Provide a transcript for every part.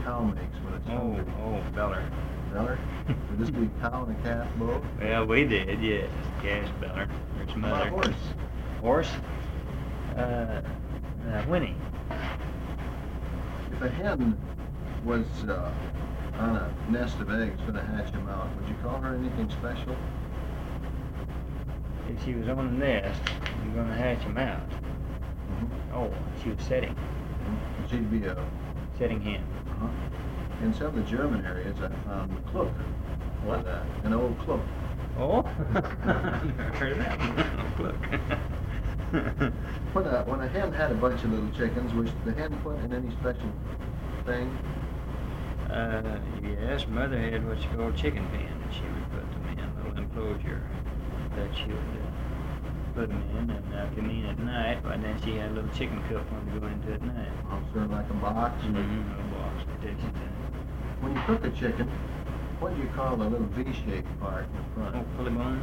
cow makes when it's hungry? Beller. Beller? Would this be a cow and a calf both? Well, we did, yes. Calf Beller. There's How about mother. horse? Horse? Whinny. If a hen was on a nest of eggs going to hatch them out, would you call her anything special? If she was on a nest, you're going to hatch them out. Mm-hmm. Oh, she was setting. Mm-hmm. She'd be a... Setting hen. Uh-huh. In some of the German areas, I found a Kluck. What? An old Kluck. Oh? I've never heard of that one. Kluck. When a hen had a bunch of little chickens, was the hen put in any special thing? Yes, mother had what she called chicken pen, and she would put them in a little enclosure that she would put them in and come in at night, but then she had a little chicken coop one to go into at night. Oh, sort of like a box? Mm-hmm, a little box protection thing. When you cook a chicken, what do you call the little V-shaped part in the front? Oh, pulley bone?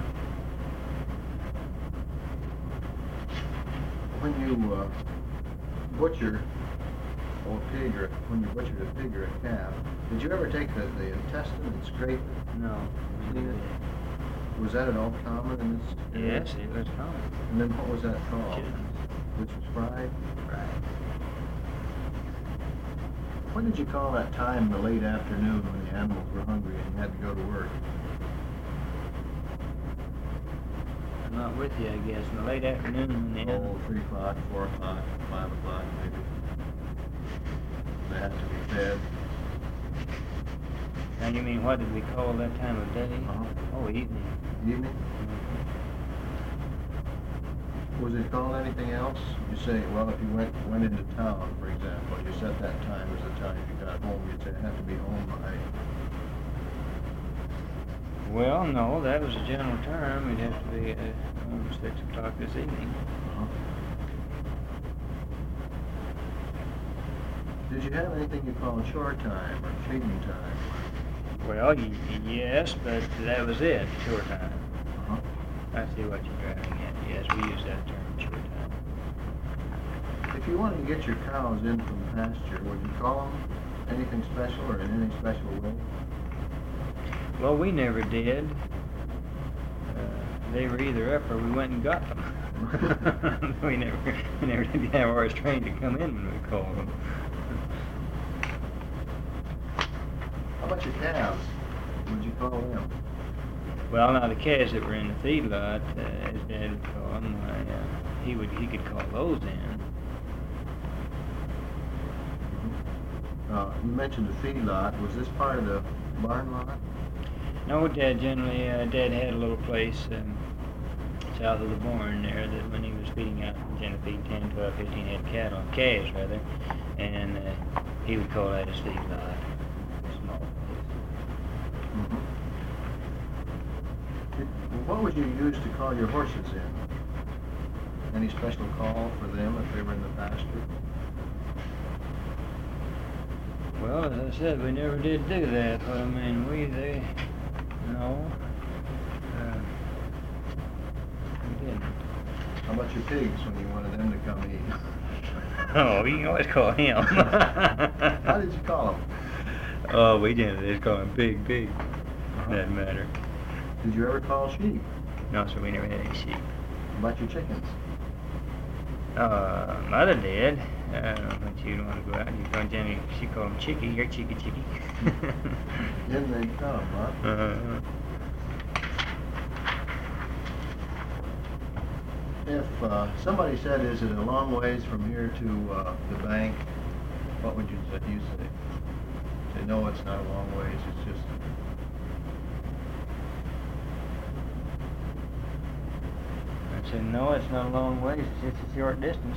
When you butcher a pig, or when you butchered a pig or a calf, did you ever take the intestine and scrape it? No. Clean it? Was that at all common in this area? Yes, it was common. And then what was that called? Chitlins. Which was fried? Right. What did you call that time in the late afternoon when the animals were hungry and you had to go to work? I'm not with you, I guess. In the late afternoon when the Oh, 3 o'clock, 4 o'clock, 5 o'clock maybe. They had to be fed. Now you mean what did we call that time of day? Uh-huh. Oh, evening. Evening? Was it called anything else? You say, well, if you went into town, for example, you set that time as the time you got home, you'd say, I have to be home by... Well, no, that was a general term. It'd have to be home 6 o'clock this evening. Uh-huh. Did you have anything you called chore time or feeding time? Well, yes, but that was it, chore time. Uh-huh. I see what you're driving at. Yes, we use that term, chore time. If you wanted to get your cows in from pasture, would you call them anything special or in any special way? Well, we never did. They were either up or we went and got them. we never did have ours trained to come in when we called them. How about your calves? What'd you call them? Well, now the calves that were in the feedlot, as Dad would call them, he could call those in. You mentioned the feedlot. Was this part of the barn lot? No, Dad Dad had a little place south of the barn there that when he was feeding out, generally feeding 10, 12, 15 head cattle, calves rather, and he would call that his feedlot. Small place. Mm-hmm. What would you use to call your horses in? Any special call for them if they were in the pasture? Well, as I said, we never did do that, but I mean, no. We didn't. How about your pigs when you wanted them to come eat? Oh, you can always call him. How did you call them? Oh, we didn't. They just call him Big. Uh-huh. Doesn't matter. Did you ever call sheep? No, sir, we never had any sheep. How about your chickens? Mother did. When she didn't want to go out, Jenny, she called them Chicky. Here, Chicky. In they come, huh? If somebody said, is it a long ways from here to the bank, what would you say? Say, no, it's not a long ways, it's just... I said, no, it's not a long ways, it's just a short distance.